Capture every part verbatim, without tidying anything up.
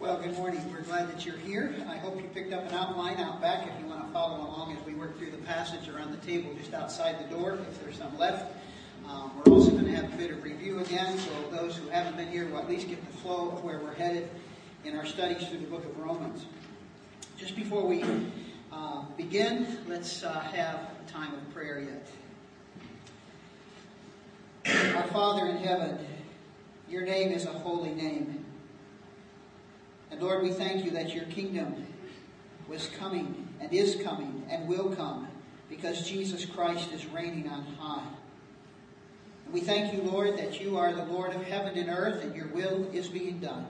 Well, good morning. We're glad that you're here. I hope you picked up an outline out back if you want to follow along as we work through the passage around the table just outside the door, if there's some left. Um, we're also going to have a bit of review again, so those who haven't been here will at least get the flow of where we're headed in our studies through the book of Romans. Just before we uh, begin, let's uh, have a time of prayer yet. Our Father in heaven, your name is a holy name. And Lord, we thank you that your kingdom was coming and is coming and will come because Jesus Christ is reigning on high. And we thank you, Lord, that you are the Lord of heaven and earth and your will is being done,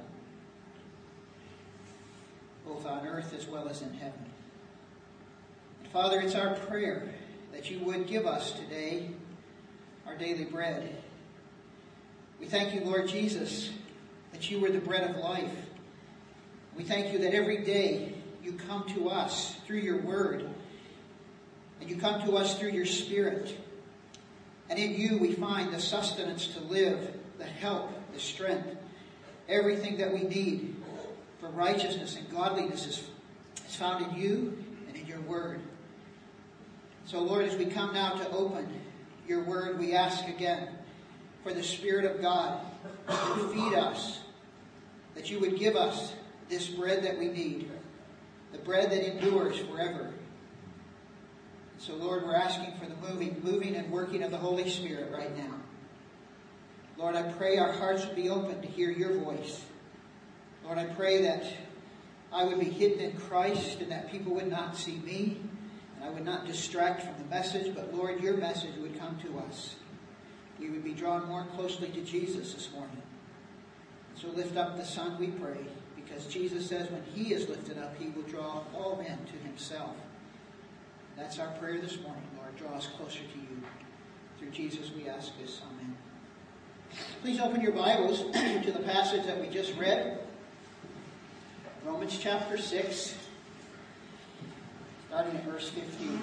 both on earth as well as in heaven. And Father, it's our prayer that you would give us today our daily bread. We thank you, Lord Jesus, that you were the bread of life. We thank you that every day you come to us through your word, and you come to us through your Spirit. And in you we find the sustenance to live, the help, the strength, everything that we need for righteousness and godliness is, is found in you and in your word. So Lord, as we come now to open your word, we ask again for the Spirit of God to feed us, that you would give us this bread that we need, the bread that endures forever. So Lord, we're asking for the moving, moving and working of the Holy Spirit right now. Lord, I pray our hearts would be open to hear your voice. Lord, I pray that I would be hidden in Christ and that people would not see me and I would not distract from the message, but Lord, your message would come to us. We would be drawn more closely to Jesus this morning. So lift up the Son, we pray, because Jesus says when he is lifted up, he will draw all men to himself. That's our prayer this morning, Lord. Draw us closer to you. Through Jesus we ask this. Amen. Please open your Bibles to the passage that we just read. Romans chapter six, starting at verse fifteen.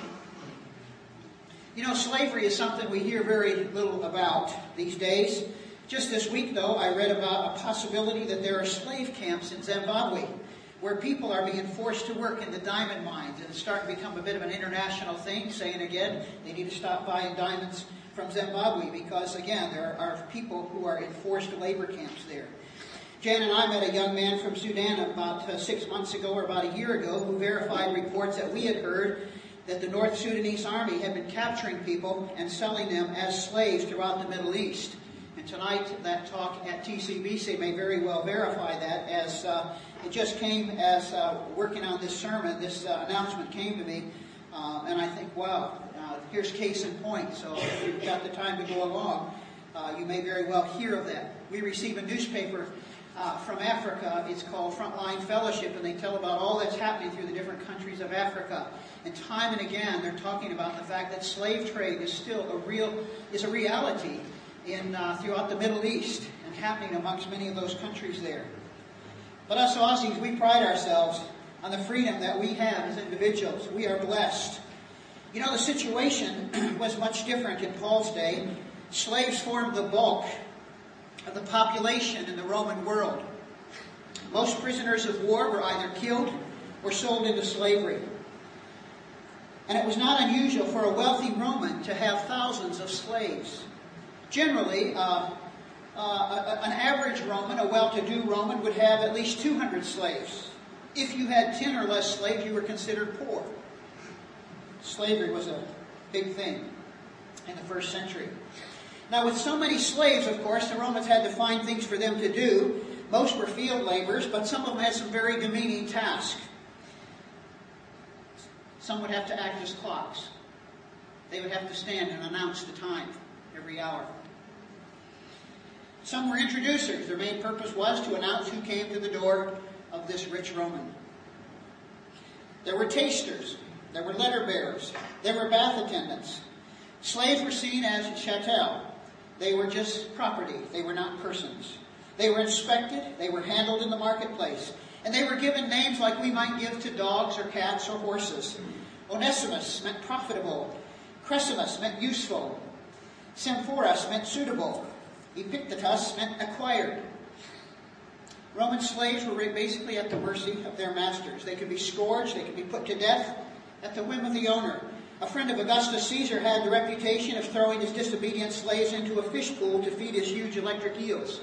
You know, slavery is something we hear very little about these days. Just this week, though, I read about a possibility that there are slave camps in Zimbabwe where people are being forced to work in the diamond mines. And it's starting to become a bit of an international thing, saying again, they need to stop buying diamonds from Zimbabwe because, again, there are people who are in forced labor camps there. Jan and I met a young man from Sudan about uh, six months ago or about a year ago who verified reports that we had heard that the North Sudanese army had been capturing people and selling them as slaves throughout the Middle East. And tonight, that talk at T C B C may very well verify that, as uh, it just came as uh, working on this sermon, this uh, announcement came to me, um, and I think, wow, uh, here's case in point. So if you've got the time to go along, uh, you may very well hear of that. We receive a newspaper uh, from Africa. It's called Frontline Fellowship, and they tell about all that's happening through the different countries of Africa. And time and again, they're talking about the fact that slave trade is still a real, is a reality in uh, throughout the Middle East and happening amongst many of those countries there. But us Aussies, we pride ourselves on the freedom that we have as individuals. We are blessed. You know, the situation was much different in Paul's day. Slaves formed the bulk of the population in the Roman world. Most prisoners of war were either killed or sold into slavery. And it was not unusual for a wealthy Roman to have thousands of slaves. Generally, uh, uh, an average Roman, a well-to-do Roman, would have at least two hundred slaves. If you had ten or less slaves, you were considered poor. Slavery was a big thing in the first century. Now, with so many slaves, of course, the Romans had to find things for them to do. Most were field laborers, but some of them had some very demeaning tasks. Some would have to act as clocks. They would have to stand and announce the time every hour. Some were introducers. Their main purpose was to announce who came to the door of this rich Roman. There were tasters. There were letter bearers. There were bath attendants. Slaves were seen as chattel. They were just property. They were not persons. They were inspected. They were handled in the marketplace. And they were given names like we might give to dogs or cats or horses. Onesimus meant profitable. Cressimus meant useful. Symphoras meant suitable. Epictetus meant acquired. Romans slaves were basically at the mercy of their masters. They could be scourged, they could be put to death at the whim of the owner. A friend of Augustus Caesar had the reputation of throwing his disobedient slaves into a fish pool to feed his huge electric eels.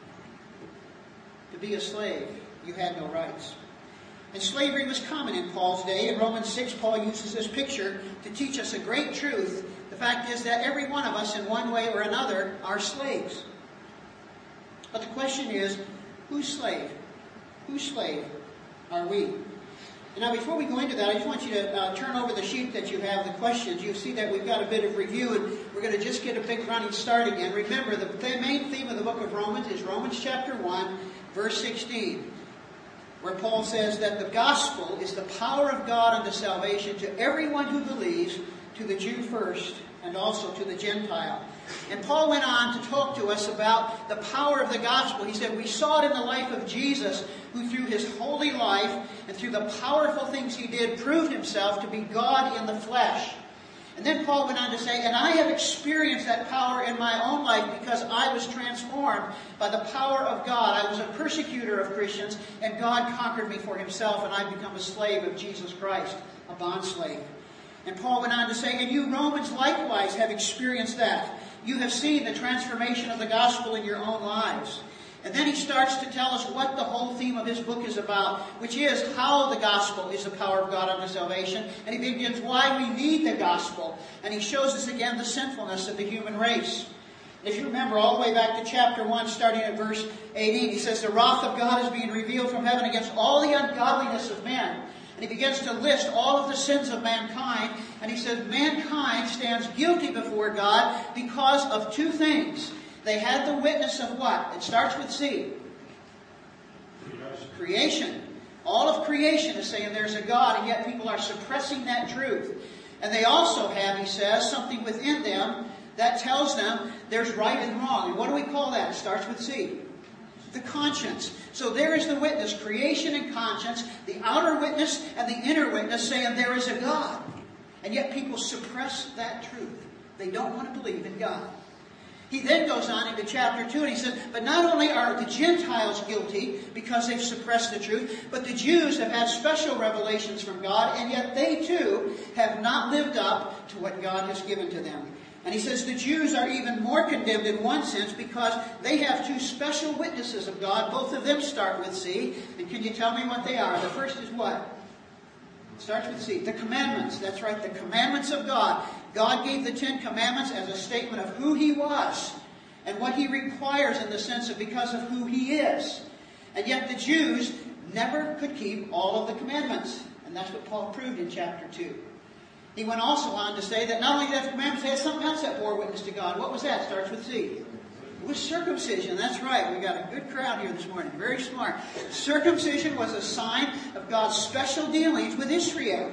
To be a slave, you had no rights. And slavery was common in Paul's day. In Romans six, Paul uses this picture to teach us a great truth. The fact is that every one of us, in one way or another, are slaves. But the question is, whose slave? Whose slave are we? And now before we go into that, I just want you to uh, turn over the sheet that you have, the questions. You see that we've got a bit of review, and we're going to just get a big running start again. Remember, the th- main theme of the book of Romans is Romans chapter one, verse sixteen, where Paul says that the gospel is the power of God unto salvation to everyone who believes, to the Jew first, and also to the Gentile. And Paul went on to talk to us about the power of the gospel. He said, we saw it in the life of Jesus, who through his holy life and through the powerful things he did, proved himself to be God in the flesh. And then Paul went on to say, and I have experienced that power in my own life because I was transformed by the power of God. I was a persecutor of Christians, and God conquered me for himself, and I've become a slave of Jesus Christ, a bondslave. And Paul went on to say, and you Romans likewise have experienced that. You have seen the transformation of the gospel in your own lives. And then he starts to tell us what the whole theme of his book is about, which is how the gospel is the power of God unto salvation. And he begins why we need the gospel. And he shows us again the sinfulness of the human race. If you remember all the way back to chapter one, starting at verse eighteen, he says, the wrath of God is being revealed from heaven against all the ungodliness of men. And he begins to list all of the sins of mankind. And he says, mankind stands guilty before God because of two things. They had the witness of what? It starts with C. Creation. All of creation is saying there's a God, and yet people are suppressing that truth. And they also have, he says, something within them that tells them there's right and wrong. And what do we call that? It starts with C. The conscience. So there is the witness, creation and conscience, the outer witness and the inner witness saying there is a God. And yet people suppress that truth. They don't want to believe in God. He then goes on into chapter two and he says, but not only are the Gentiles guilty because they've suppressed the truth, but the Jews have had special revelations from God, and yet they too have not lived up to what God has given to them. And he says the Jews are even more condemned in one sense because they have two special witnesses of God. Both of them start with C. And can you tell me what they are? The first is what? It starts with C. The commandments. That's right, the commandments of God. God gave the Ten Commandments as a statement of who he was and what he requires in the sense of because of who he is. And yet the Jews never could keep all of the commandments. And that's what Paul proved in chapter two. He went also on to say that not only did they have commandments, they had something else that bore witness to God. What was that? It starts with C. It was circumcision. That's right. We got a good crowd here this morning. Very smart. Circumcision was a sign of God's special dealings with Israel.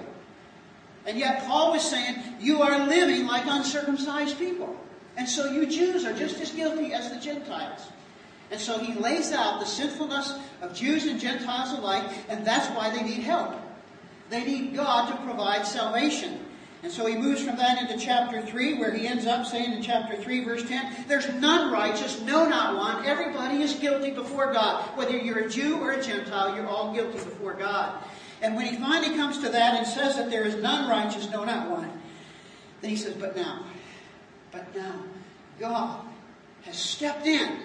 And yet Paul was saying, you are living like uncircumcised people. And so you Jews are just as guilty as the Gentiles. And so he lays out the sinfulness of Jews and Gentiles alike, and that's why they need help. They need God to provide salvation. And so he moves from that into chapter three, where he ends up saying in chapter three, verse ten, there's none righteous, no, not one. Everybody is guilty before God. Whether you're a Jew or a Gentile, you're all guilty before God. And when he finally comes to that and says that there is none righteous, no, not one, then he says, but now, but now, God has stepped in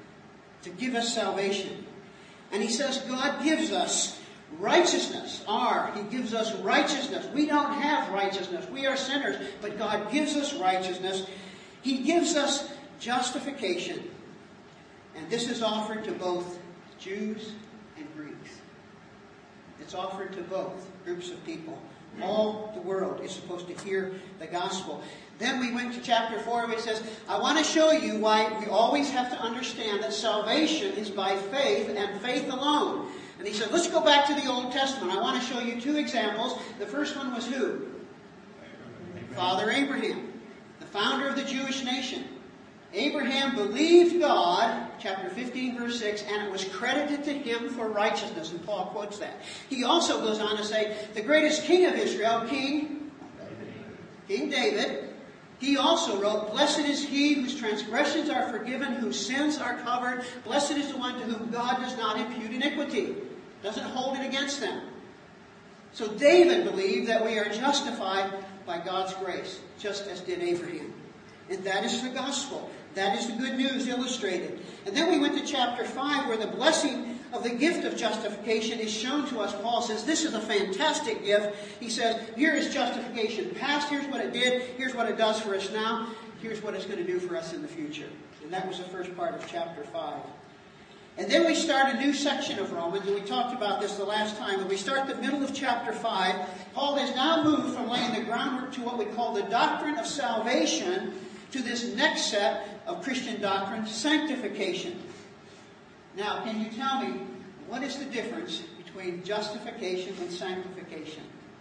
to give us salvation. And he says God gives us righteousness. R, he gives us righteousness. We don't have righteousness. We are sinners. But God gives us righteousness. He gives us justification. And this is offered to both Jews and Greeks. It's offered to both groups of people. All the world is supposed to hear the gospel. Then we went to chapter four where he says, I want to show you why we always have to understand that salvation is by faith and faith alone. And he said, let's go back to the Old Testament. I want to show you two examples. The first one was who? Abraham. Father Abraham, the founder of the Jewish nation. Abraham believed God, chapter fifteen, verse six, and it was credited to him for righteousness. And Paul quotes that. He also goes on to say, the greatest king of Israel, King, King David, He also wrote, "Blessed is he whose transgressions are forgiven, whose sins are covered. Blessed is the one to whom God does not impute iniquity," doesn't hold it against them. So David believed that we are justified by God's grace, just as did Abraham. And that is the gospel. That is the good news illustrated. And then we went to chapter five, where the blessing of the gift of justification is shown to us. Paul says this is a fantastic gift. He says, here is justification past. Here's what it did. Here's what it does for us now. Here's what it's going to do for us in the future. And that was the first part of chapter five. And then we start a new section of Romans, and we talked about this the last time. When we start the middle of chapter five, Paul has now moved from laying the groundwork to what we call the doctrine of salvation to this next set of Christian doctrine, sanctification. Now, can you tell me, what is the difference between justification and sanctification?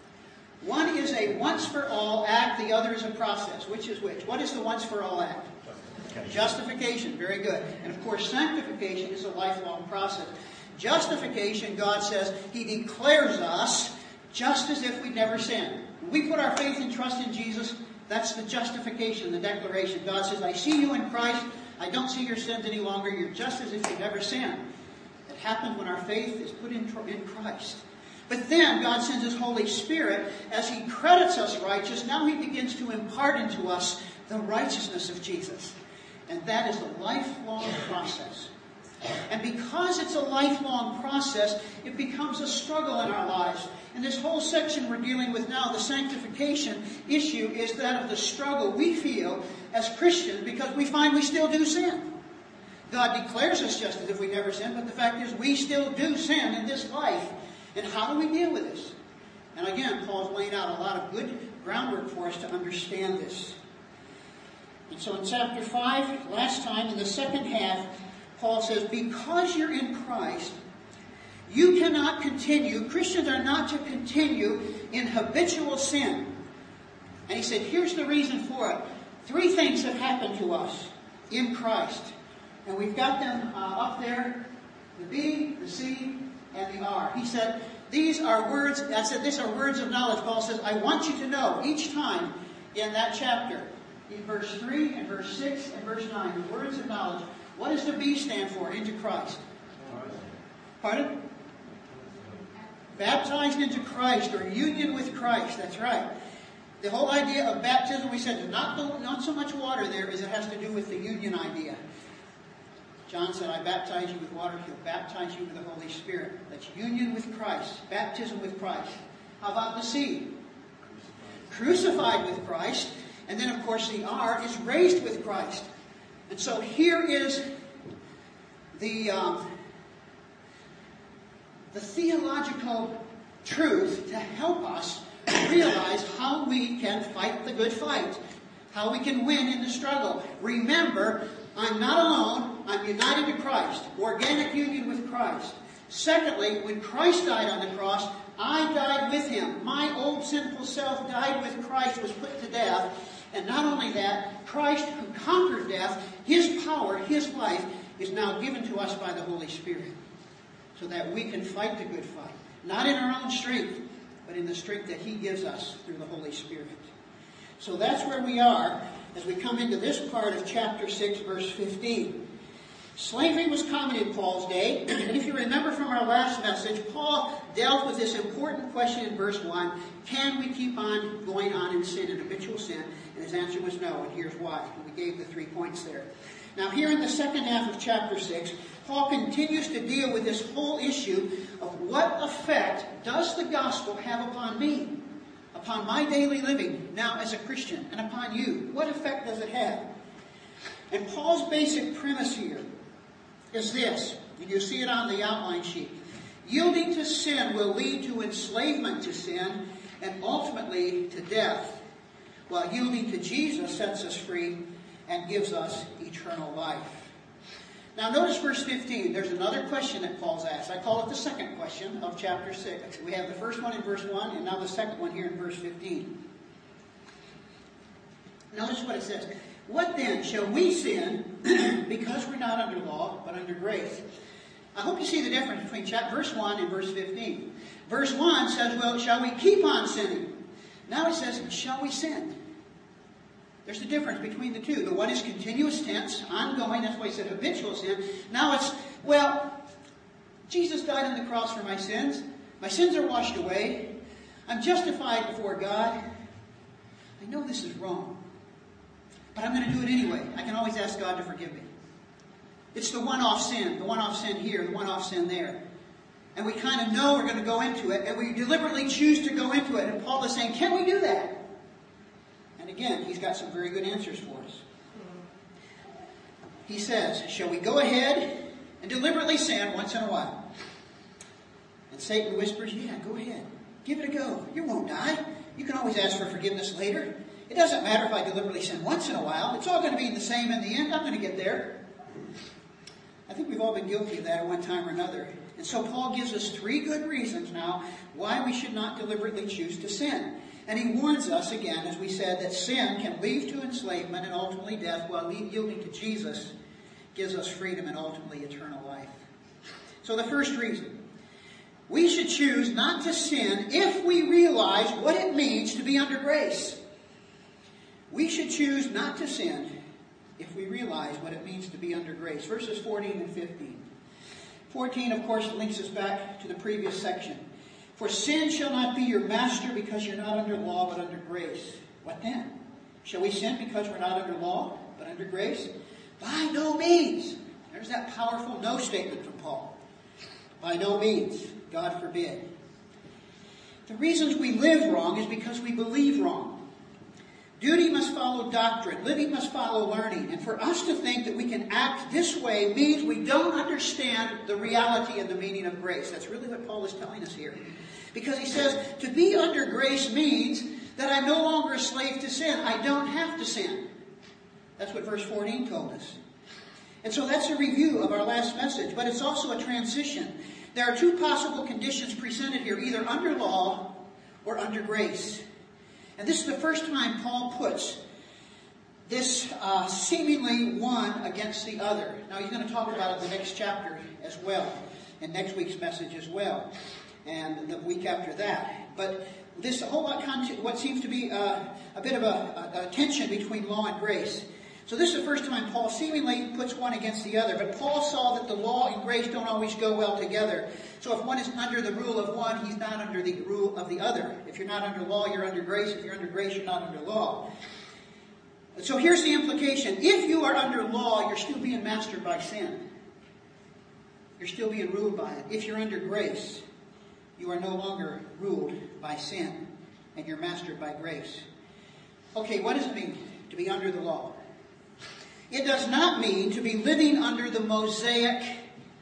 One is a once-for-all act, the other is a process. Which is which? What is the once-for-all act? Justification, very good. And of course, sanctification is a lifelong process. Justification, God says, He declares us just as if we'd never sinned. When we put our faith and trust in Jesus, that's the justification, the declaration. God says, I see you in Christ. I don't see your sins any longer. You're just as if you've never sinned. It happens when our faith is put in, in Christ. But then God sends His Holy Spirit. As He credits us righteous, now He begins to impart into us the righteousness of Jesus. And that is a lifelong process. And because it's a lifelong process, it becomes a struggle in our lives. And this whole section we're dealing with now, the sanctification issue, is that of the struggle we feel as Christians because we find we still do sin. God declares us just as if we never sinned, but the fact is we still do sin in this life. And how do we deal with this? And again, Paul's laying out a lot of good groundwork for us to understand this. And so in chapter five, last time, in the second half, Paul says, because you're in Christ, you cannot continue, Christians are not to continue in habitual sin. And he said, here's the reason for it. Three things have happened to us in Christ. And we've got them uh, up there, the B, the C, and the R. He said, these are words, I said, these are words of knowledge. Paul says, I want you to know each time in that chapter, in verse three and verse six and verse nine, the words of knowledge. What does the B stand for? Into Christ. Pardon? Baptized into Christ, or union with Christ. That's right. The whole idea of baptism, we said, is not, not so much water there as it has to do with the union idea. John said, I baptize you with water, He'll baptize you with the Holy Spirit. That's union with Christ. Baptism with Christ. How about the C? Crucified with Christ. And then, of course, the R is raised with Christ. And so here is the, um, the theological truth to help us realize how we can fight the good fight, how we can win in the struggle. Remember, I'm not alone. I'm united to Christ. Organic union with Christ. Secondly, when Christ died on the cross, I died with Him. My old sinful self died with Christ, was put to death. And not only that, Christ, who conquered death, His power, His life, is now given to us by the Holy Spirit. So that we can fight the good fight. Not in our own strength, but in the strength that He gives us through the Holy Spirit. So that's where we are as we come into this part of chapter six, verse fifteen. Slavery was common in Paul's day. And if you remember from our last message, Paul dealt with this important question in verse one. Can we keep on going on in sin, in habitual sin? And his answer was no, and here's why. And we gave the three points there. Now here in the second half of chapter six, Paul continues to deal with this whole issue of what effect does the gospel have upon me, upon my daily living now as a Christian, and upon you. What effect does it have? And Paul's basic premise here is this, and you see it on the outline sheet. Yielding to sin will lead to enslavement to sin and ultimately to death, while yielding to Jesus sets us free and gives us eternal life. Now notice verse fifteen. There's another question that Paul's asked. I call it the second question of chapter six. We have the first one in verse one, and now the second one here in verse fifteen. Notice what it says. What then? Shall we sin because we're not under law, but under grace? I hope you see the difference between verse one and verse fifteen. Verse one says, well, shall we keep on sinning? Now it says, shall we sin? There's a difference between the two. The one is continuous tense, ongoing. That's why he said habitual sin. Now it's, well, Jesus died on the cross for my sins. My sins are washed away. I'm justified before God. I know this is wrong, but I'm going to do it anyway. I can always ask God to forgive me. It's the one-off sin, the one-off sin here, the one-off sin there. And we kind of know we're going to go into it, and we deliberately choose to go into it. And Paul is saying, can we do that? And again, he's got some very good answers for us. He says, shall we go ahead and deliberately sin once in a while? And Satan whispers, yeah, go ahead. Give it a go. You won't die. You can always ask for forgiveness later. It doesn't matter if I deliberately sin once in a while. It's all going to be the same in the end. I'm going to get there. I think we've all been guilty of that at one time or another. And so Paul gives us three good reasons now why we should not deliberately choose to sin. And he warns us again, as we said, that sin can lead to enslavement and ultimately death, while yielding to Jesus gives us freedom and ultimately eternal life. So the first reason, we should choose not to sin if we realize what it means to be under grace. We should choose not to sin if we realize what it means to be under grace. Verses fourteen and fifteen. fourteen, of course, links us back to the previous section. For sin shall not be your master because you're not under law but under grace. What then? Shall we sin because we're not under law but under grace? By no means. There's that powerful no statement from Paul. By no means. God forbid. The reasons we live wrong is because we believe wrong. Duty must follow doctrine. Living must follow learning. And for us to think that we can act this way means we don't understand the reality and the meaning of grace. That's really what Paul is telling us here. Because he says, to be under grace means that I'm no longer a slave to sin. I don't have to sin. That's what verse fourteen told us. And so that's a review of our last message. But it's also a transition. There are two possible conditions presented here, either under law or under grace. And this is the first time Paul puts this uh, seemingly one against the other. Now he's going to talk about it in the next chapter as well, and next week's message as well, and the week after that. But this whole lot, what seems to be uh, a bit of a, a, a tension between law and grace. So this is the first time Paul seemingly puts one against the other. But Paul saw that the law and grace don't always go well together. So if one is under the rule of one, he's not under the rule of the other. If you're not under law, you're under grace. If you're under grace, you're not under law. So here's the implication. If you are under law, you're still being mastered by sin. You're still being ruled by it. If you're under grace, you are no longer ruled by sin, and you're mastered by grace. Okay, what does it mean to be under the law? It does not mean to be living under the Mosaic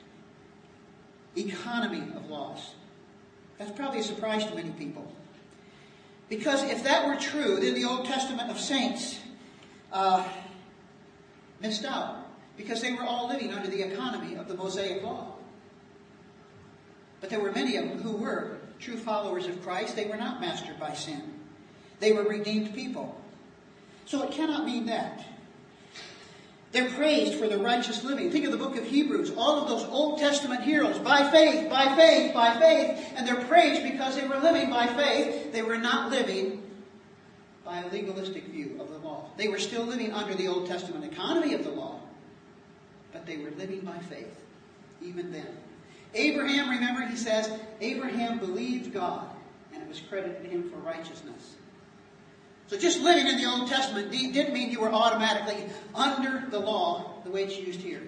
economy of laws. That's probably a surprise to many people. Because if that were true, then the Old Testament of saints uh, missed out. Because they were all living under the economy of the Mosaic law. But there were many of them who were true followers of Christ. They were not mastered by sin. They were redeemed people. So it cannot mean that. They're praised for their righteous living. Think of the book of Hebrews. All of those Old Testament heroes, by faith, by faith, by faith. And they're praised because they were living by faith. They were not living by a legalistic view of the law. They were still living under the Old Testament economy of the law. But they were living by faith, even then. Abraham, remember, he says, Abraham believed God, and it was credited to him for righteousness. So just living in the Old Testament didn't mean you were automatically under the law the way it's used here.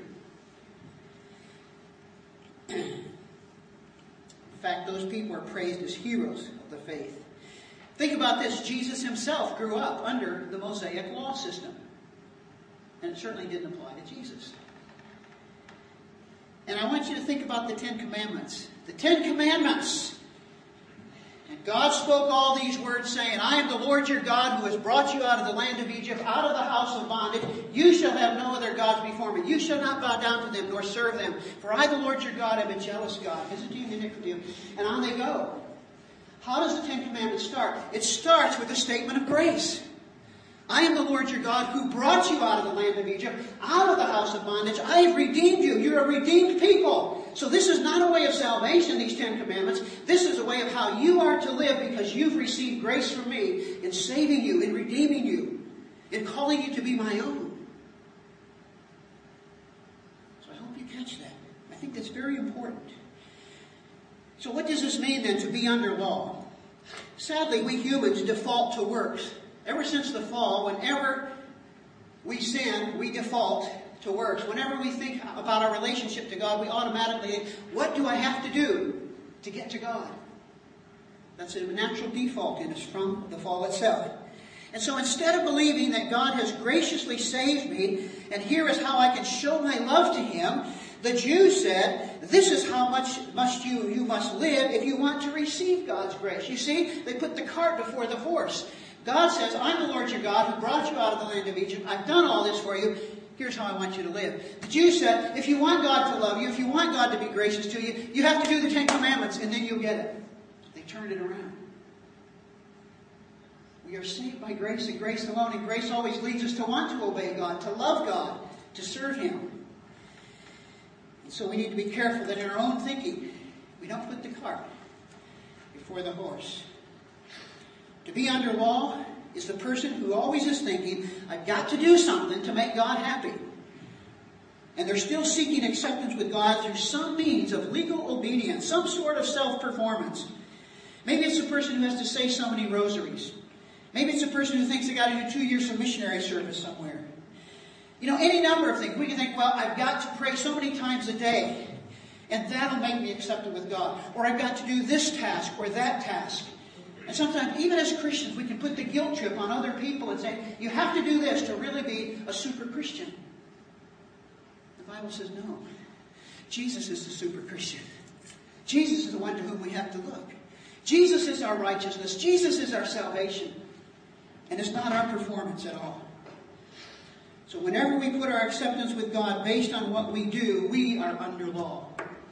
In fact, those people are praised as heroes of the faith. Think about this. Jesus himself grew up under the Mosaic law system. And it certainly didn't apply to Jesus. And I want you to think about the Ten Commandments. The Ten Commandments. And God spoke all these words, saying, I am the Lord your God who has brought you out of the land of Egypt, out of the house of bondage. You shall have no other gods before me. You shall not bow down to them, nor serve them. For I, the Lord your God, am a jealous God, visiting iniquity. And on they go. How does the Ten Commandments start? It starts with a statement of grace. I am the Lord your God who brought you out of the land of Egypt, out of the house of bondage. I have redeemed you. You're a redeemed people. So this is not a way of salvation, these Ten Commandments. This is a way of how you are to live because you've received grace from me in saving you, in redeeming you, in calling you to be my own. So I hope you catch that. I think that's very important. So what does this mean then, to be under law? Sadly, we humans default to works. Ever since the fall, whenever we sin, we default to works. Whenever we think about our relationship to God, we automatically, what do I have to do to get to God? That's a natural default in us from the fall itself. And so instead of believing that God has graciously saved me, and here is how I can show my love to Him, the Jews said, this is how much must you, you must live if you want to receive God's grace. You see, they put the cart before the horse. God says, I'm the Lord your God who brought you out of the land of Egypt. I've done all this for you. Here's how I want you to live. The Jews said, if you want God to love you, if you want God to be gracious to you, you have to do the Ten Commandments and then you'll get it. They turned it around. We are saved by grace and grace alone, and grace always leads us to want to obey God, to love God, to serve Him. And so we need to be careful that in our own thinking, we don't put the cart before the horse. To be under law is the person who always is thinking, I've got to do something to make God happy. And they're still seeking acceptance with God through some means of legal obedience, some sort of self-performance. Maybe it's a person who has to say so many rosaries. Maybe it's a person who thinks they got to do two years of missionary service somewhere. You know, any number of things. We can think, well, I've got to pray so many times a day, and that'll make me accepted with God. Or I've got to do this task or that task. And sometimes, even as Christians, we can put the guilt trip on other people and say, you have to do this to really be a super Christian. The Bible says no. Jesus is the super Christian. Jesus is the one to whom we have to look. Jesus is our righteousness. Jesus is our salvation. And it's not our performance at all. So whenever we put our acceptance with God based on what we do, we are under law.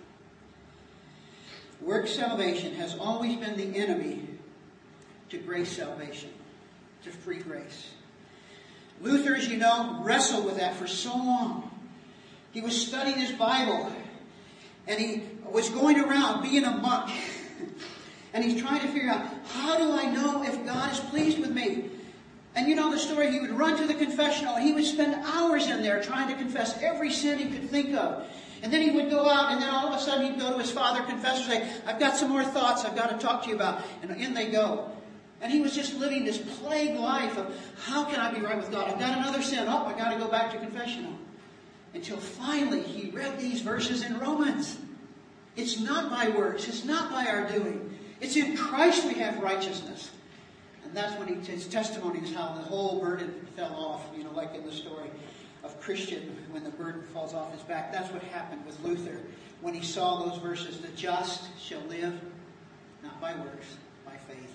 Works salvation has always been the enemy to grace salvation, to free grace. Luther, as you know, wrestled with that for so long. He was studying his Bible, and he was going around being a monk. And he's trying to figure out, how do I know if God is pleased with me? And you know the story, he would run to the confessional, and he would spend hours in there trying to confess every sin he could think of. And then he would go out, and then all of a sudden he'd go to his father confessor and say, I've got some more thoughts I've got to talk to you about. And in they go. And he was just living this plagued life of, how can I be right with God? I've got another sin. Oh, I've got to go back to confessional. Until finally he read these verses in Romans. It's not by works. It's not by our doing. It's in Christ we have righteousness. And that's when he, his testimony is how the whole burden fell off, you know, like in the story of Christian, when the burden falls off his back. That's what happened with Luther when he saw those verses. The just shall live, not by works, by faith.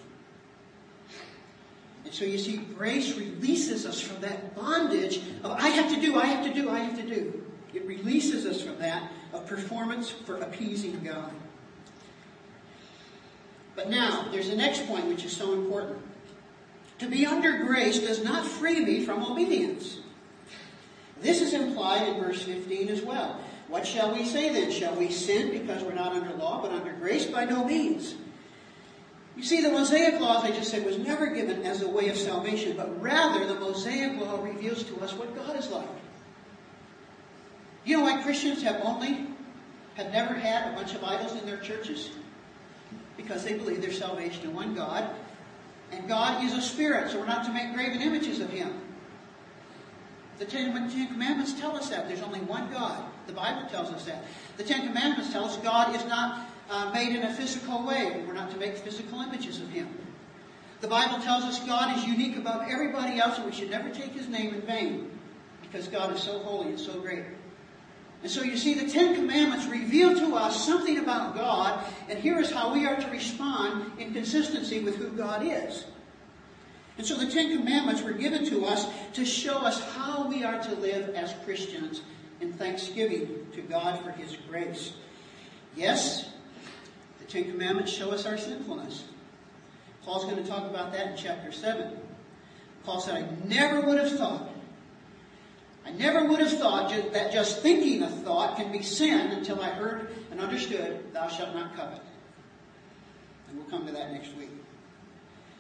And so you see, grace releases us from that bondage of, I have to do, I have to do, I have to do. It releases us from that of performance for appeasing God. But now, there's the next point which is so important. To be under grace does not free me from obedience. This is implied in verse fifteen as well. What shall we say then? Shall we sin because we're not under law, but under grace? By no means. You see, the Mosaic law, as I just said, was never given as a way of salvation, but rather the Mosaic law reveals to us what God is like. You know why Christians have only, have never had a bunch of idols in their churches? Because they believe there's salvation in one God. And God is a spirit, so we're not to make graven images of Him. The Ten, Ten Commandments tell us that. There's only one God. The Bible tells us that. The Ten Commandments tell us God is not uh, made in a physical way. We're not to make physical images of Him. The Bible tells us God is unique above everybody else, and we should never take His name in vain, because God is so holy and so great. And so you see, the Ten Commandments reveal to us something about God, and here is how we are to respond in consistency with who God is. And so the Ten Commandments were given to us to show us how we are to live as Christians in thanksgiving to God for His grace. Yes, the Ten Commandments show us our sinfulness. Paul's going to talk about that in chapter seven. Paul said, I never would have thought I never would have thought that just thinking a thought can be sin until I heard and understood, thou shalt not covet. And we'll come to that next week.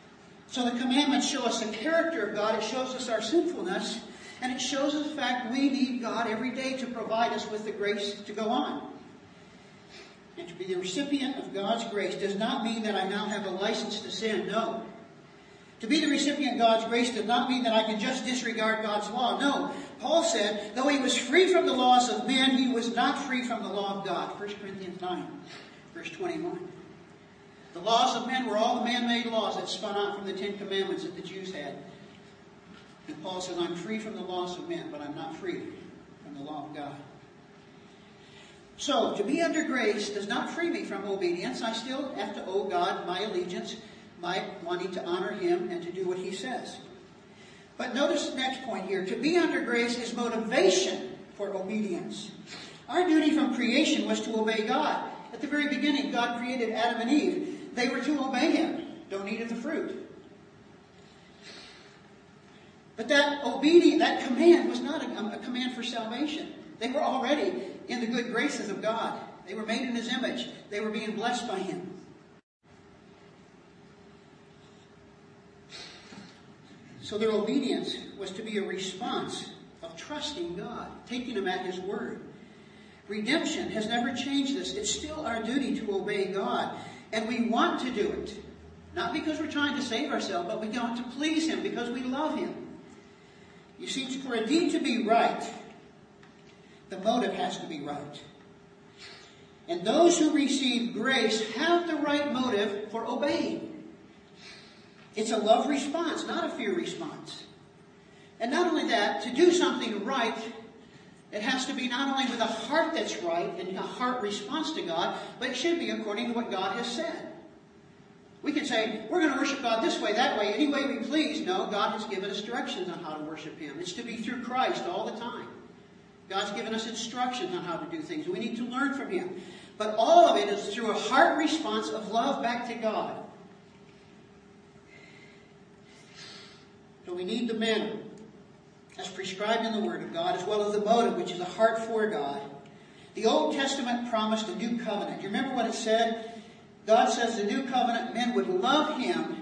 So the commandments show us the character of God. It shows us our sinfulness. And it shows us the fact we need God every day to provide us with the grace to go on. And to be the recipient of God's grace does not mean that I now have a license to sin. No. To be the recipient of God's grace does not mean that I can just disregard God's law. No. Paul said, though he was free from the laws of men, he was not free from the law of God. First Corinthians nine, verse twenty-one. The laws of men were all the man-made laws that spun out from the Ten Commandments that the Jews had. And Paul says, I'm free from the laws of men, but I'm not free from the law of God. So, to be under grace does not free me from obedience. I still have to owe God my allegiance, my wanting to honor Him and to do what He says. But notice the next point here. To be under grace is motivation for obedience. Our duty from creation was to obey God. At the very beginning, God created Adam and Eve. They were to obey Him. Don't eat of the fruit. But that obedience, that command was not a, a command for salvation. They were already in the good graces of God. They were made in His image. They were being blessed by Him. So their obedience was to be a response of trusting God, taking Him at His word. Redemption has never changed this. It's still our duty to obey God. And we want to do it. Not because we're trying to save ourselves, but we want to please Him because we love Him. You see, for a deed to be right, the motive has to be right. And those who receive grace have the right motive for obeying. It's a love response, not a fear response. And not only that, to do something right, it has to be not only with a heart that's right and a heart response to God, but it should be according to what God has said. We can say, we're going to worship God this way, that way, any way we please. No, God has given us directions on how to worship Him. It's to be through Christ all the time. God's given us instructions on how to do things. We need to learn from Him. But all of it is through a heart response of love back to God. So we need the manner as prescribed in the Word of God, as well as the motive, which is a heart for God. The Old Testament promised a new covenant. Do you remember what it said? God says the new covenant, men would love Him.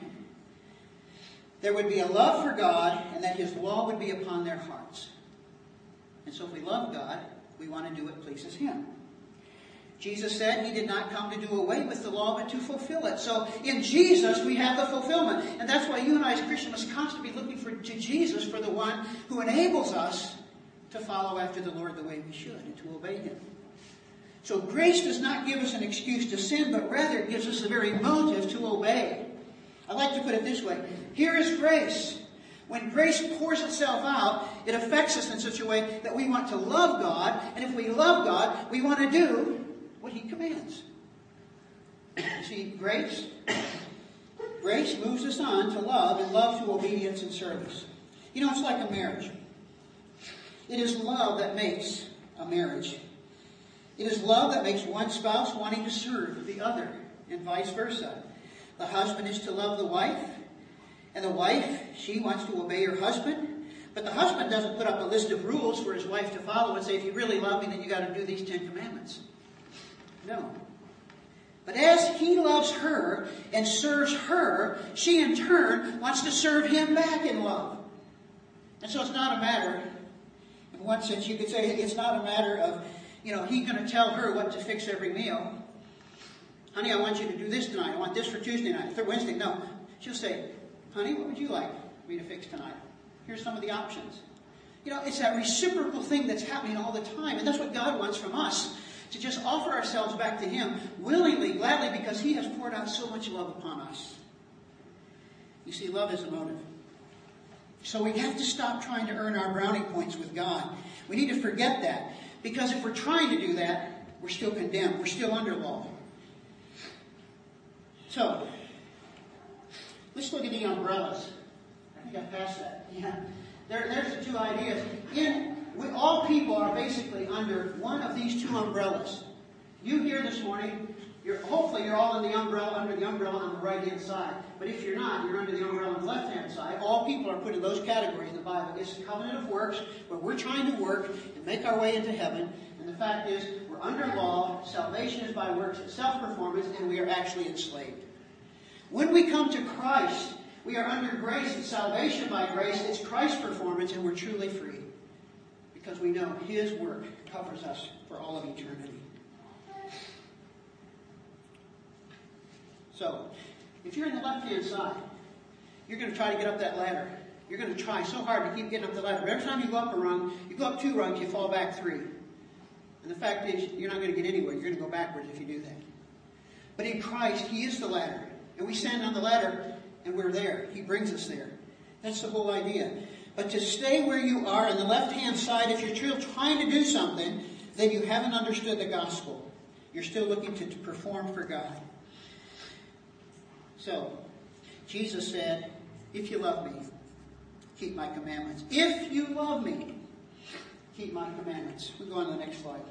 There would be a love for God, and that His law would be upon their hearts. And so if we love God, we want to do what pleases Him. Jesus said He did not come to do away with the law, but to fulfill it. So in Jesus, we have the fulfillment. And that's why you and I as Christians must constantly be looking for, to Jesus for the one who enables us to follow after the Lord the way we should and to obey Him. So grace does not give us an excuse to sin, but rather it gives us the very motive to obey. I like to put it this way. Here is grace. When grace pours itself out, it affects us in such a way that we want to love God. And if we love God, we want to do what He commands. See, grace, grace moves us on to love, and love to obedience and service. You know, it's like a marriage. It is love that makes a marriage. It is love that makes one spouse wanting to serve the other, and vice versa. The husband is to love the wife, and the wife, she wants to obey her husband. But the husband doesn't put up a list of rules for his wife to follow and say, if you really love me, then you got to do these Ten Commandments. No. But as he loves her and serves her, she in turn wants to serve him back in love. And so it's not a matter, in one sense you could say, it's not a matter of, you know, he's going to tell her what to fix every meal. Honey, I want you to do this tonight. I want this for Tuesday night, for Wednesday. No. She'll say, honey, what would you like me to fix tonight? Here's some of the options. You know, it's that reciprocal thing that's happening all the time. And that's what God wants from us. To just offer ourselves back to Him willingly, gladly, because He has poured out so much love upon us. You see, love is a motive. So we have to stop trying to earn our brownie points with God. We need to forget that. Because if we're trying to do that, we're still condemned. We're still under law. So, let's look at the umbrellas. I think I passed that. Yeah. There, there's the two ideas. In, we, all people are basically under one of these two umbrellas. You here this morning, you're, hopefully you're all in the umbrella, under the umbrella on the right-hand side. But if you're not, you're under the umbrella on the left-hand side. All people are put in those categories in the Bible. It's a covenant of works, where we're trying to work and make our way into heaven. And the fact is, we're under law. Salvation is by works. It's self-performance, and we are actually enslaved. When we come to Christ, We are under grace and salvation by grace. It's Christ's performance, and we're truly free because we know His work covers us for all of eternity. So, if you're in the left-hand side, you're going to try to get up that ladder. You're going to try so hard to keep getting up the ladder. But every time you go up a rung, you go up two rungs, you fall back three. And the fact is, you're not going to get anywhere. You're going to go backwards if you do that. But in Christ, He is the ladder. And we stand on the ladder, and we're there. He brings us there. That's the whole idea. But to stay where you are on the left-hand side, if you're still trying to do something, then you haven't understood the gospel. You're still looking to, to perform for God. So, Jesus said, if you love me, keep my commandments. If you love me, keep my commandments. We'll go on to the next slide.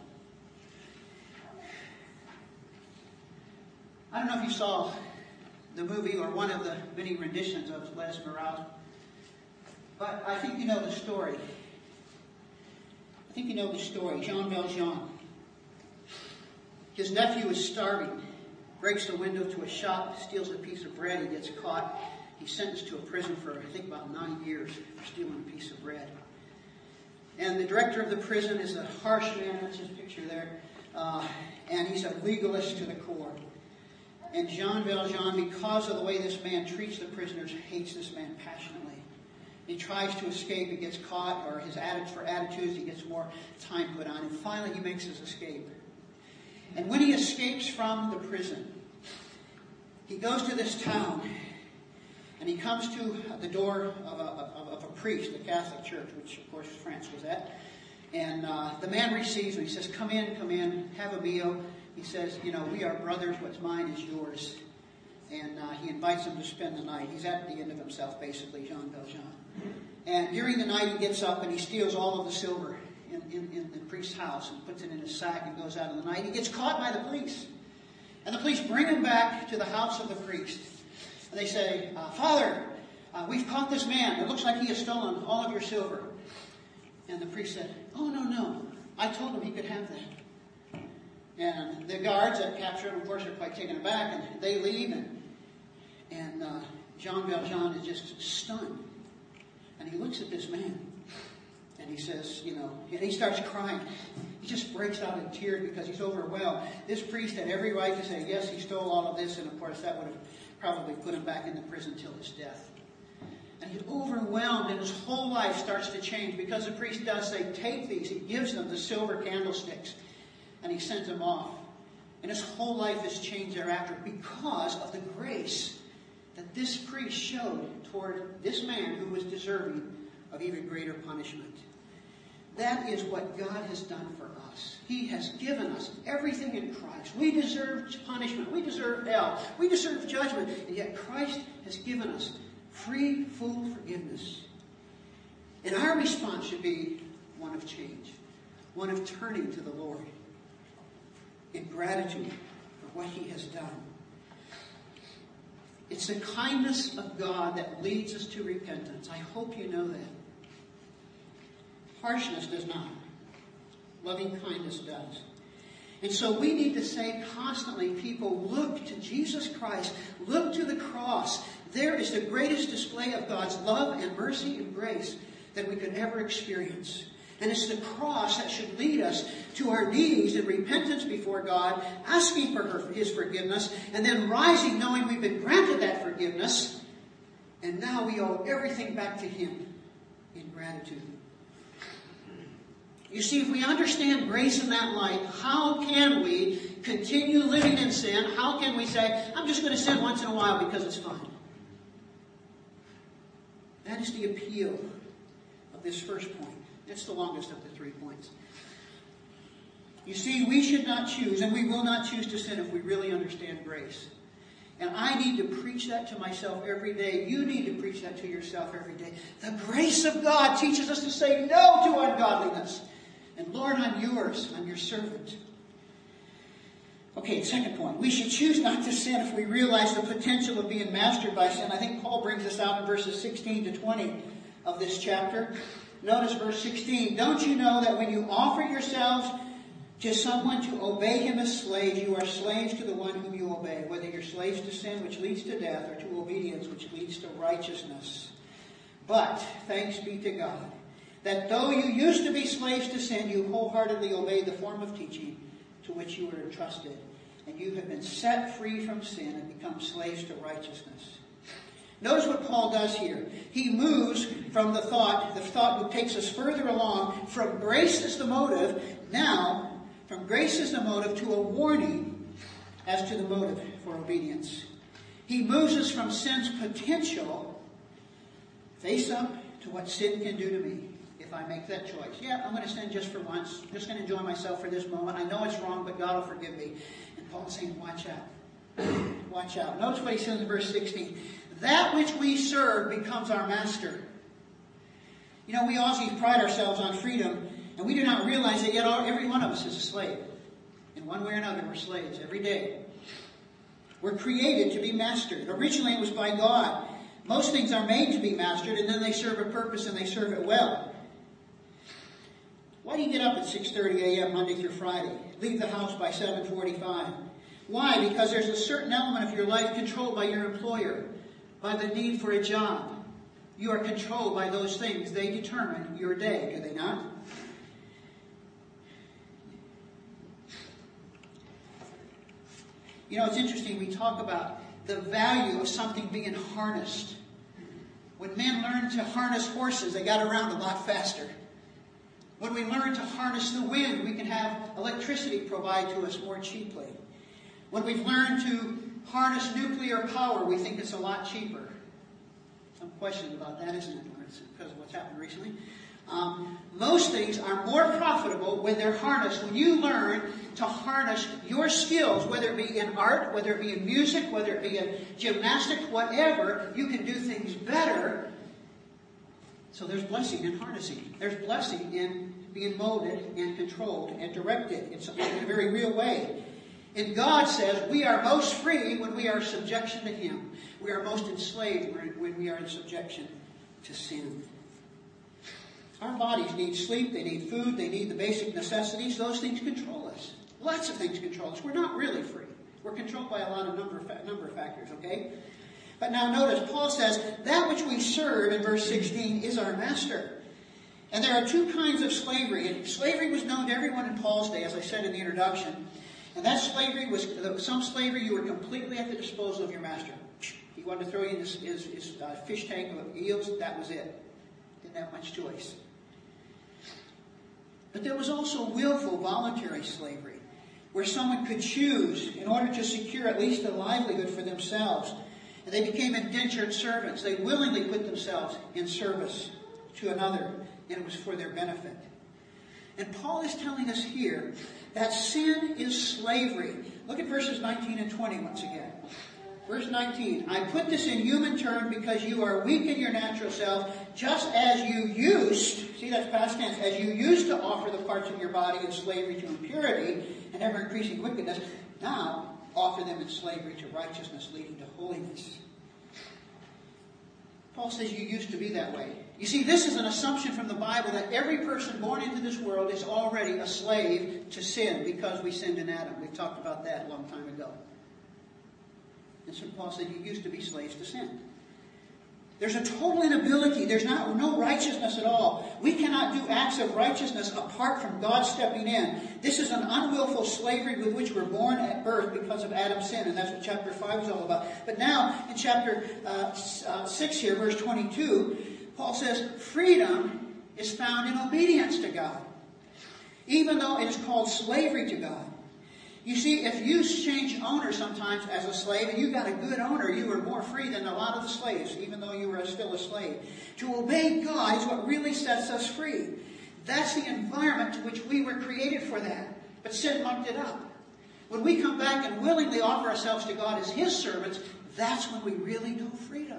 I don't know if you saw the movie or one of the many renditions of Les Miserables, but I think you know the story. I think you know the story. Jean Valjean. His nephew is starving. Breaks the window to a shop, steals a piece of bread. He gets caught. He's sentenced to a prison for, I think, about nine years for stealing a piece of bread. And the director of the prison is a harsh man. That's his picture there. Uh, and he's a legalist to the core. And Jean Valjean, because of the way this man treats the prisoners, hates this man passionately. He tries to escape. He gets caught, or his attitude for attitudes, he gets more time put on. And finally, he makes his escape. And when he escapes from the prison, he goes to this town, and he comes to the door of a, of, of a priest, the Catholic Church, which, of course, France was at. And uh, the man receives him. He says, come in, come in, have a meal. He says, you know, we are brothers. What's mine is yours. And uh, he invites him to spend the night. He's at the end of himself, basically, Jean Valjean. And during the night, he gets up and he steals all of the silver in, in, in the priest's house and puts it in his sack and goes out in the night. He gets caught by the police. And the police bring him back to the house of the priest. And they say, uh, Father, uh, we've caught this man. It looks like he has stolen all of your silver. And the priest said, oh, no, no. I told him he could have that. And the guards that capture him, of course, are quite taken aback. And they leave. And, and uh, Jean Valjean is just stunned. And he looks at this man. And he says, you know, and he starts crying. He just breaks out in tears because he's overwhelmed. This priest had every right to say, yes, he stole all of this. And, of course, that would have probably put him back in the prison till his death. And he's overwhelmed, and his whole life starts to change because the priest does say, take these. He gives them the silver candlesticks, and he sends them off. And his whole life is changed thereafter because of the grace that this priest showed toward this man who was deserving of even greater punishment. That is what God has done for us. He has given us everything in Christ. We deserve punishment. We deserve hell. We deserve judgment. And yet Christ has given us free, full forgiveness. And our response should be one of change. One of turning to the Lord in gratitude for what He has done. It's the kindness of God that leads us to repentance. I hope you know that. Harshness does not. Loving kindness does. And so we need to say constantly, people, look to Jesus Christ. Look to the cross. There is the greatest display of God's love and mercy and grace that we could ever experience. And it's the cross that should lead us to our knees in repentance before God, asking for her, His forgiveness, and then rising knowing we've been granted that forgiveness. And now we owe everything back to Him in gratitude. You see, if we understand grace in that light, how can we continue living in sin? How can we say, I'm just going to sin once in a while because it's fun? That is the appeal of this first point. It's the longest of the three points. You see, we should not choose, and we will not choose to sin if we really understand grace. And I need to preach that to myself every day. You need to preach that to yourself every day. The grace of God teaches us to say no to ungodliness. And Lord, I'm yours. I'm your servant. Okay, second point. We should choose not to sin if we realize the potential of being mastered by sin. I think Paul brings this out in verses sixteen to twenty of this chapter. Notice verse sixteen. Don't you know that when you offer yourselves to someone to obey him as slaves, you are slaves to the one whom you obey, whether you're slaves to sin, which leads to death, or to obedience, which leads to righteousness. But thanks be to God, that though you used to be slaves to sin, you wholeheartedly obeyed the form of teaching to which you were entrusted, and you have been set free from sin and become slaves to righteousness. Notice what Paul does here. He moves from the thought, the thought takes us further along, from grace as the motive, now, from grace as the motive to a warning as to the motive for obedience. He moves us from sin's potential, face up, to what sin can do to me if I make that choice. Yeah, I'm going to sin just for once. I'm just going to enjoy myself for this moment. I know it's wrong, but God will forgive me. And Paul's saying, watch out. Watch out. Notice what he says in verse sixteen. That which we serve becomes our master. You know, we Aussies pride ourselves on freedom, and we do not realize that yet every one of us is a slave. In one way or another, we're slaves every day. We're created to be mastered. Originally, it was by God. Most things are made to be mastered, and then they serve a purpose, and they serve it well. Why do you get up at six thirty a.m. Monday through Friday? Leave the house by seven forty-five. Why? Because there's a certain element of your life controlled by your employer, by the need for a job. You are controlled by those things. They determine your day, do they not? You know, it's interesting. We talk about the value of something being harnessed. When men learned to harness horses, they got around a lot faster. When we learn to harness the wind, we can have electricity provided to us more cheaply. When we've learned to harness nuclear power, we think it's a lot cheaper. Some questions about that, isn't it? It's because of what's happened recently. Um, most things are more profitable when they're harnessed. When you learn to harness your skills, whether it be in art, whether it be in music, whether it be in gymnastics, whatever, you can do things better. So there's blessing in harnessing. There's blessing in being molded and controlled and directed in a very real way. And God says we are most free when we are in subjection to Him. We are most enslaved when we are in subjection to sin. Our bodies need sleep, they need food, they need the basic necessities. Those things control us. Lots of things control us. We're not really free. We're controlled by a lot of number of, fa- number of factors, okay? But now notice, Paul says, that which we serve, in verse sixteen, is our master. And there are two kinds of slavery. And slavery was known to everyone in Paul's day, as I said in the introduction. And that slavery was, some slavery, you were completely at the disposal of your master. He wanted to throw you in his, his, his uh, fish tank of eels, that was it. Didn't have much choice. But there was also willful, voluntary slavery, where someone could choose in order to secure at least a livelihood for themselves. And they became indentured servants. They willingly put themselves in service to another, and it was for their benefit. And Paul is telling us here that sin is slavery. Look at verses nineteen and twenty once again. Verse nineteen, I put this in human terms because you are weak in your natural self, just as you used, see that's past tense, as you used to offer the parts of your body in slavery to impurity and ever-increasing wickedness, now offer them in slavery to righteousness leading to holiness. Paul says you used to be that way. You see, this is an assumption from the Bible that every person born into this world is already a slave to sin because we sinned in Adam. We've talked about that a long time ago. And so Paul said you used to be slaves to sin. There's a total inability. There's not, no righteousness at all. We cannot do acts of righteousness apart from God stepping in. This is an unwillful slavery with which we're born at birth because of Adam's sin. And that's what chapter five is all about. But now, in chapter uh, uh, six here, verse twenty-two, Paul says, freedom is found in obedience to God. Even though it is called slavery to God. You see, if you change owner sometimes as a slave, and you got a good owner, you are more free than a lot of the slaves, even though you were still a slave. To obey God is what really sets us free. That's the environment to which we were created for that. But sin mucked it up. When we come back and willingly offer ourselves to God as His servants, that's when we really know freedom.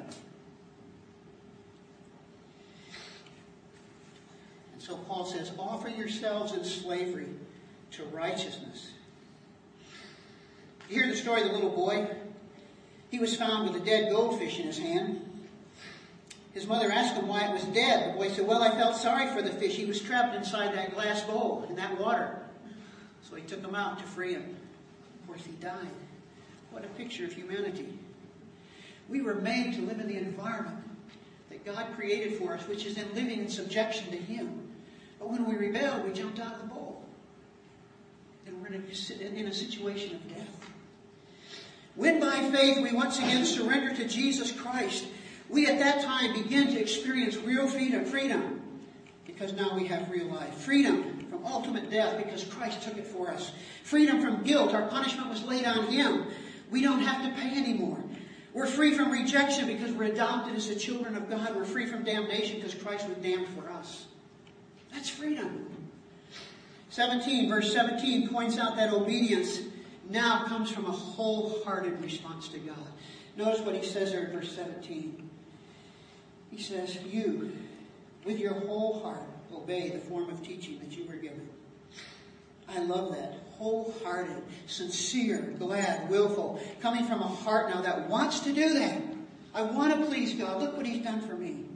And so Paul says, offer yourselves in slavery to righteousness. You hear the story of the little boy? He was found with a dead goldfish in his hand. His mother asked him why it was dead. The boy said, well, I felt sorry for the fish. He was trapped inside that glass bowl in that water. So he took him out to free him. Of course, he died. What a picture of humanity. We were made to live in the environment that God created for us, which is in living in subjection to Him. But when we rebelled, we jumped out of the bowl. And we're in a, in a situation of death. When by faith we once again surrender to Jesus Christ, we at that time begin to experience real freedom, freedom, because now we have real life. Freedom from ultimate death because Christ took it for us. Freedom from guilt. Our punishment was laid on Him. We don't have to pay anymore. We're free from rejection because we're adopted as the children of God. We're free from damnation because Christ was damned for us. That's freedom. seventeen, verse seventeen points out that obedience now comes from a wholehearted response to God. Notice what he says there in verse seventeen. He says, you, with your whole heart, obey the form of teaching that you were given. I love that. Wholehearted, sincere, glad, willful. Coming from a heart now that wants to do that. I want to please God. Look what He's done for me.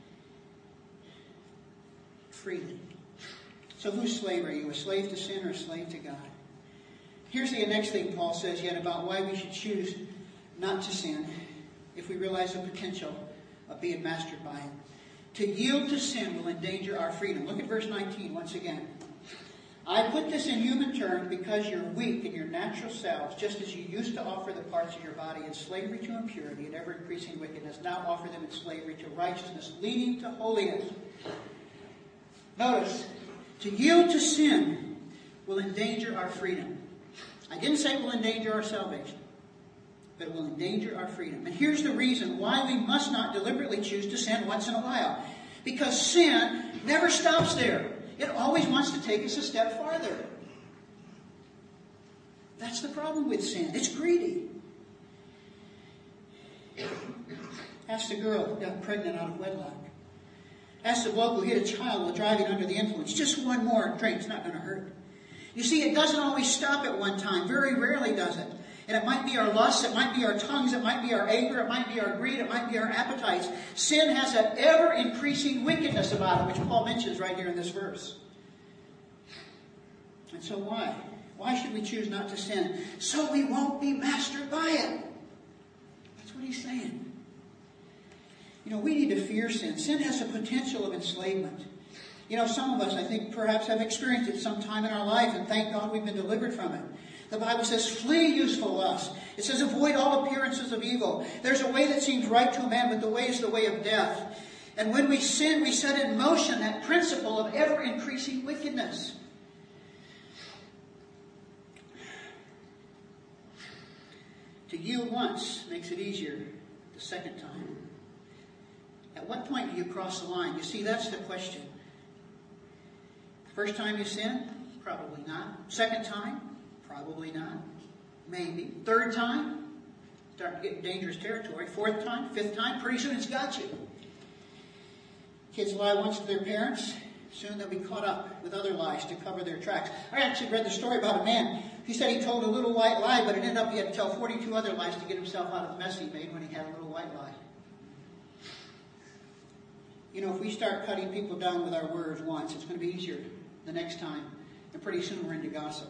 Freely. So whose slave are you? A slave to sin or a slave to God? Here's the next thing Paul says yet about why we should choose not to sin if we realize the potential of being mastered by it. To yield to sin will endanger our freedom. Look at verse nineteen once again. I put this in human terms because you're weak in your natural selves, just as you used to offer the parts of your body in slavery to impurity and ever-increasing wickedness. Now offer them in slavery to righteousness, leading to holiness. Notice, to yield to sin will endanger our freedom. I didn't say it will endanger our salvation, but it will endanger our freedom. And here's the reason why we must not deliberately choose to sin once in a while. Because sin never stops there. It always wants to take us a step farther. That's the problem with sin. It's greedy. Ask the girl who got pregnant out of wedlock. Ask the bloke who hit a child while driving under the influence. Just one more drink. It's not going to hurt. You see, it doesn't always stop at one time. Very rarely does it. And it might be our lusts, it might be our tongues, it might be our anger, it might be our greed, it might be our appetites. Sin has an ever-increasing wickedness about it, which Paul mentions right here in this verse. And so why? Why should we choose not to sin? So we won't be mastered by it. That's what he's saying. You know, we need to fear sin. Sin has a potential of enslavement. You know, some of us, I think, perhaps have experienced it sometime in our life, and thank God we've been delivered from it. The Bible says, flee useful lust. It says, avoid all appearances of evil. There's a way that seems right to a man, but the way is the way of death. And when we sin, we set in motion that principle of ever-increasing wickedness. To yield once makes it easier the second time. At what point do you cross the line? You see, that's the question. First time you sin? Probably not. Second time? Probably not. Maybe. Third time? Start to get in dangerous territory. Fourth time? Fifth time? Pretty soon it's got you. Kids lie once to their parents. Soon they'll be caught up with other lies to cover their tracks. I actually read the story about a man. He said he told a little white lie, but it ended up he had to tell forty-two other lies to get himself out of the mess he made when he had a little white lie. You know, if we start cutting people down with our words once, it's going to be easier the next time. And pretty soon we're into gossip.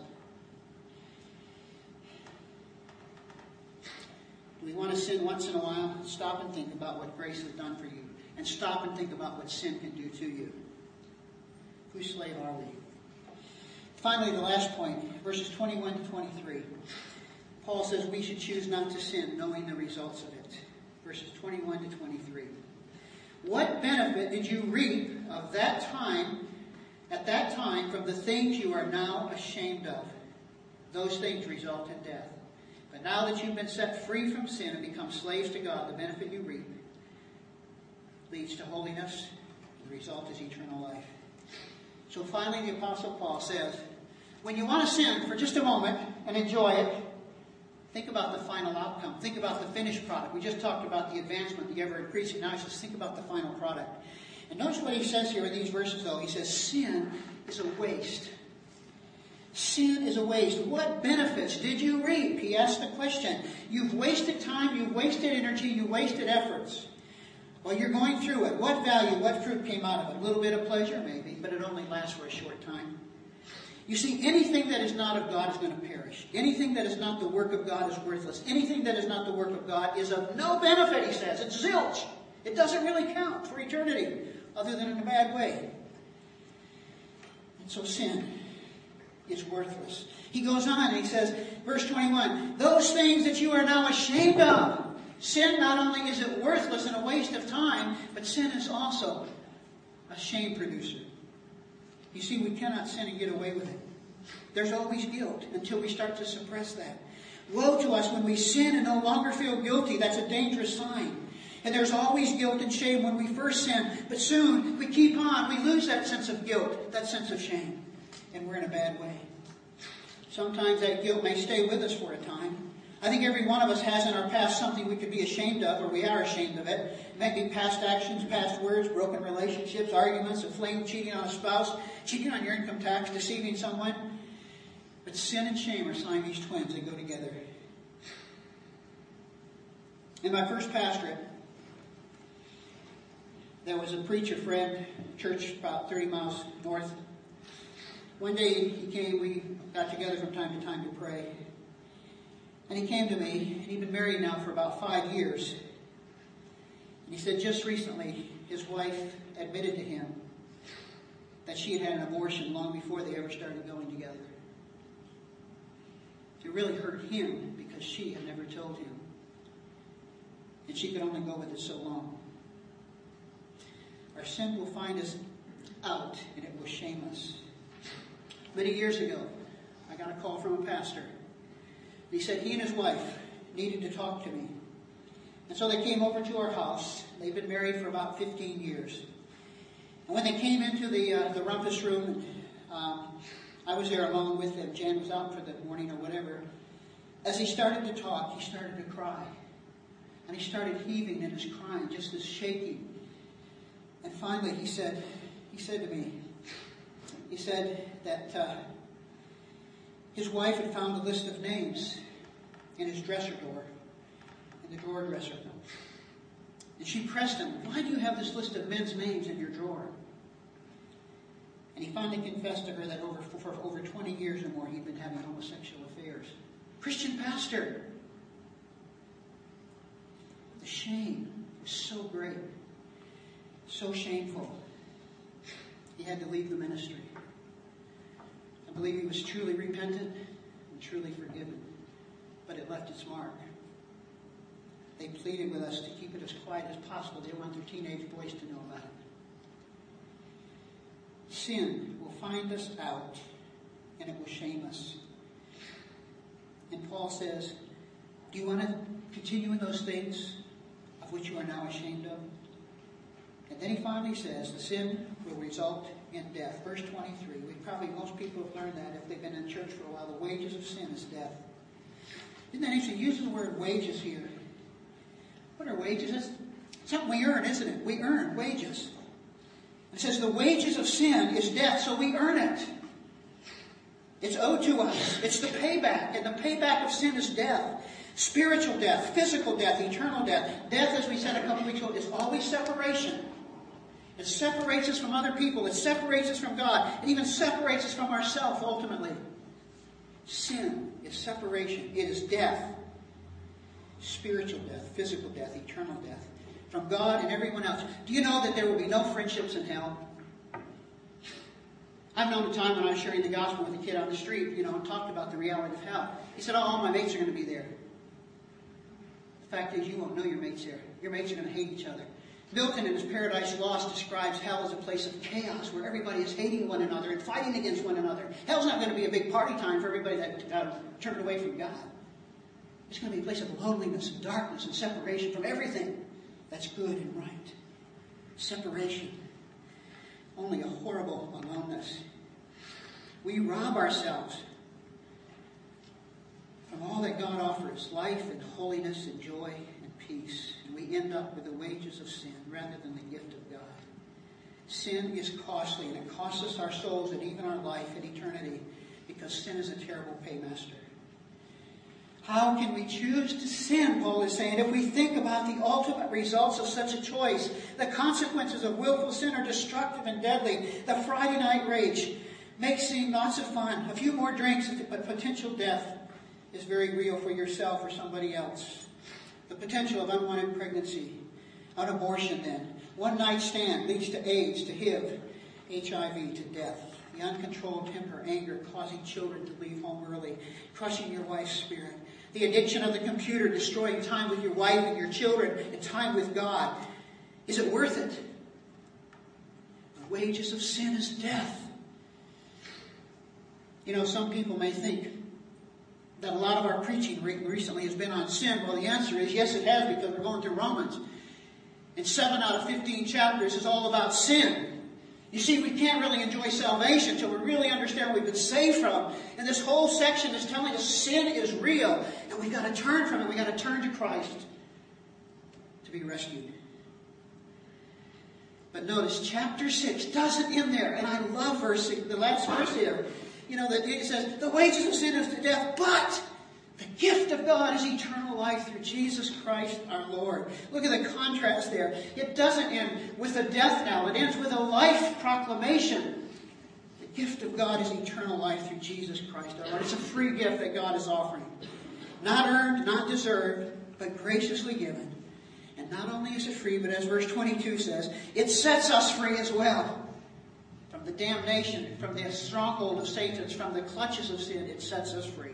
Do we want to sin once in a while? Stop and think about what grace has done for you. And stop and think about what sin can do to you. Whose slave are we? Finally, the last point, verses twenty-one to twenty-three. Paul says we should choose not to sin, knowing the results of it. Verses twenty-one to twenty-three. What benefit did you reap of that time, at that time, from the things you are now ashamed of? Those things result in death. But now that you've been set free from sin and become slaves to God, the benefit you reap leads to holiness. The result is eternal life. So finally, the Apostle Paul says, when you want to sin for just a moment and enjoy it, think about the final outcome. Think about the finished product. We just talked about the advancement, the ever-increasing. Now he says, think about the final product. And notice what he says here in these verses, though. He says, sin is a waste. Sin is a waste. What benefits did you reap? He asked the question. You've wasted time, you've wasted energy, you wasted efforts. Well, you're going through it. What value, what fruit came out of it? A little bit of pleasure, maybe, but it only lasts for a short time. You see, anything that is not of God is going to perish. Anything that is not the work of God is worthless. Anything that is not the work of God is of no benefit, he says. It's zilch. It doesn't really count for eternity, other than in a bad way. And so sin is worthless. He goes on and he says, verse twenty-one, those things that you are now ashamed of. Sin, not only is it worthless and a waste of time, but sin is also a shame producer. You see, we cannot sin and get away with it. There's always guilt until we start to suppress that. Woe to us when we sin and no longer feel guilty. That's a dangerous sign. And there's always guilt and shame when we first sin. But soon, we keep on. We lose that sense of guilt, that sense of shame. And we're in a bad way. Sometimes that guilt may stay with us for a time. I think every one of us has in our past something we could be ashamed of, or we are ashamed of it. It might be past actions, past words, broken relationships, arguments, a flame, cheating on a spouse, cheating on your income tax, deceiving someone. But sin and shame are Siamese twins. They go together. In my first pastorate, there was a preacher friend, church about thirty miles north. One day he came, we got together from time to time to pray. And he came to me, and he'd been married now for about five years. And he said just recently his wife admitted to him that she had had an abortion long before they ever started going together. It really hurt him because she had never told him. And she could only go with it so long. Our sin will find us out, and it will shame us. Many years ago, I got a call from a pastor. He said he and his wife needed to talk to me. And so they came over to our house. They've been married for about fifteen years. And when they came into the uh, the rumpus room, um, I was there along with them. Jan was out for the morning or whatever. As he started to talk, he started to cry. And he started heaving and his crying, just this shaking. And finally he said, he said to me, he said that uh, his wife had found a list of names in his dresser drawer, in the drawer dresser. And she pressed him, why do you have this list of men's names in your drawer? And he finally confessed to her that over, for over twenty years or more he'd been having homosexual affairs. Christian pastor. The shame was so great, so shameful. He had to leave the ministry. I believe he was truly repentant and truly forgiven. But it left its mark. They pleaded with us to keep it as quiet as possible. They didn't want their teenage boys to know about it. Sin will find us out, and it will shame us. And Paul says, do you want to continue in those things of which you are now ashamed of? And then he finally says, the sin will result in death. Verse twenty-three. We probably, most people have learned that if they've been in church for a while. The wages of sin is death. Isn't that interesting? He uses the word wages here. What are wages? It's something we earn, isn't it? We earn wages. It says the wages of sin is death, so we earn it. It's owed to us. It's the payback. And the payback of sin is death. Spiritual death, physical death, eternal death. Death, as we said a couple weeks ago, is always separation. It separates us from other people. It separates us from God. It even separates us from ourselves, ultimately. Sin is separation. It is death. Spiritual death, physical death, eternal death. From God and everyone else. Do you know that there will be no friendships in hell? I've known a time when I was sharing the gospel with a kid on the street, you know, and talked about the reality of hell. He said, oh, all my mates are going to be there. The fact is, you won't know your mates there. Your mates are going to hate each other. Milton, in his Paradise Lost, describes hell as a place of chaos where everybody is hating one another and fighting against one another. Hell's not going to be a big party time for everybody that uh, turned away from God. It's going to be a place of loneliness and darkness and separation from everything that's good and right. Separation. Only a horrible aloneness. We rob ourselves from all that God offers, life and holiness and joy and peace. And we end up with the wages of sin rather than the gift of God. Sin is costly, and it costs us our souls and even our life and eternity because sin is a terrible paymaster. How can we choose to sin, Paul is saying, if we think about the ultimate results of such a choice? The consequences of willful sin are destructive and deadly. The Friday night rage, makes seem lots of fun. A few more drinks, but potential death is very real for yourself or somebody else. The potential of unwanted pregnancy, an abortion then. One night stand leads to AIDS, to H I V, H I V, to death. The uncontrolled temper, anger, causing children to leave home early, crushing your wife's spirit. The addiction of the computer, destroying time with your wife and your children and time with God. Is it worth it? The wages of sin is death. You know, some people may think that a lot of our preaching recently has been on sin. Well, the answer is yes, it has, because we're going through Romans. And seven out of fifteen chapters is all about sin. You see, we can't really enjoy salvation until we really understand what we've been saved from. And this whole section is telling us sin is real. And we've got to turn from it. We've got to turn to Christ to be rescued. But notice, chapter six doesn't end there. And I love verse six, the last verse here. You know, that it says, the wages of sin is to death, but the gift of God is eternal life through Jesus Christ our Lord. Look at the contrast there. It doesn't end with a death now. It ends with a life proclamation. The gift of God is eternal life through Jesus Christ our Lord. It's a free gift that God is offering. Not earned, not deserved, but graciously given. And not only is it free, but as verse twenty-two says, it sets us free as well. From the damnation, from the stronghold of Satan, from the clutches of sin, it sets us free.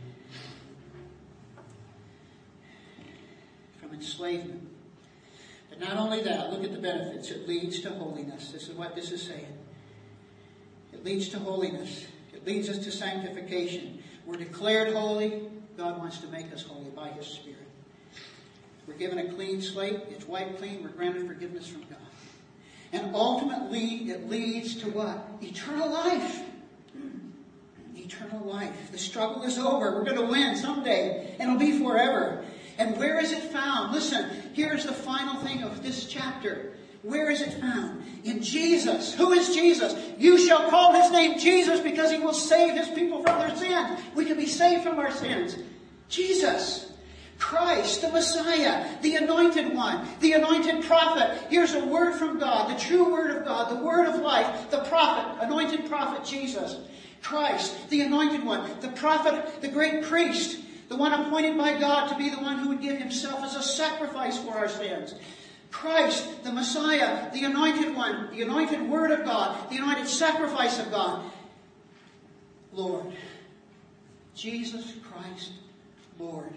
From enslavement. But not only that, look at the benefits. It leads to holiness. This is what this is saying. It leads to holiness. It leads us to sanctification. We're declared holy. God wants to make us holy by His Spirit. We're given a clean slate. It's wiped clean. We're granted forgiveness from God. And ultimately, it leads to what? Eternal life. Eternal life. The struggle is over. We're going to win someday. And it'll be forever. And where is it found? Listen, here's the final thing of this chapter. Where is it found? In Jesus. Who is Jesus? You shall call His name Jesus, because He will save His people from their sins. We can be saved from our sins. Jesus. Christ, the Messiah, the Anointed One, the Anointed Prophet. Here's a word from God, the true Word of God, the Word of life, the Prophet, Anointed Prophet Jesus. Christ, the Anointed One, the Prophet, the Great Priest, the one appointed by God to be the one who would give Himself as a sacrifice for our sins. Christ, the Messiah, the Anointed One, the Anointed Word of God, the Anointed Sacrifice of God. Lord. Jesus Christ, Lord.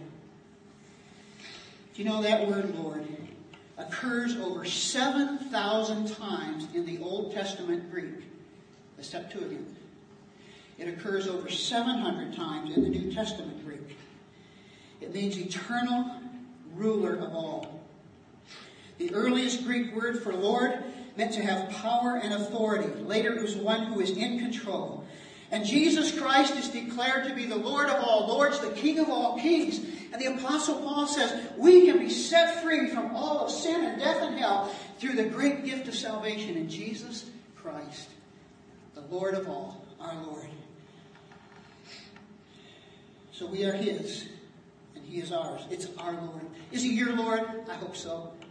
You know, that word Lord occurs over seven thousand times in the Old Testament Greek, the Septuagint. It occurs over seven hundred times in the New Testament Greek. It means eternal ruler of all. The earliest Greek word for Lord meant to have power and authority. Later it was one who is in control. And Jesus Christ is declared to be the Lord of all lords, the King of all kings. And the Apostle Paul says we can be set free from all of sin and death and hell through the great gift of salvation in Jesus Christ, the Lord of all, our Lord. So we are His, and He is ours. It's our Lord. Is He your Lord? I hope so.